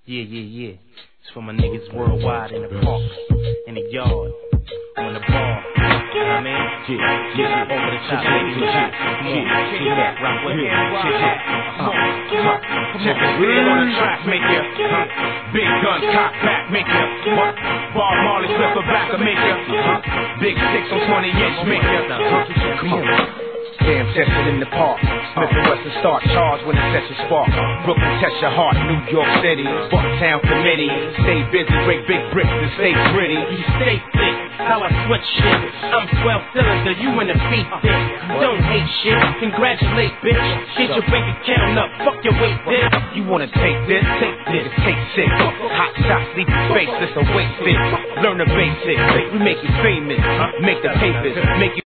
Yeah, yeah, yeah. It's for my niggas worldwide in the park, in the yard, on the bar. You know what I mean? Yeah. Over the top, baby. Come on, kick that, rock with it. Check it, real on the track, make ya. Big guns, cock back, make ya. Bob Marley, flip a back, make ya. Big 6 on 20-inch, make ya. Come on. Damn, tested in the park. Smith and Wesson start charged when the session spark. Brooklyn test your heart, New York City, Bucktown committee. Stay busy, break big bricks and stay gritty. You stay thick, how I switch shit. I'm 12 cylinder, you in the feet thick. Don't hate shit, congratulate bitch. Get your bank account up, fuck your weight bitch. You wanna take this? Take this, take 6. Hot shots, leave your face, this a waste fit. Learn the basics, we make you famous, make the papers, make you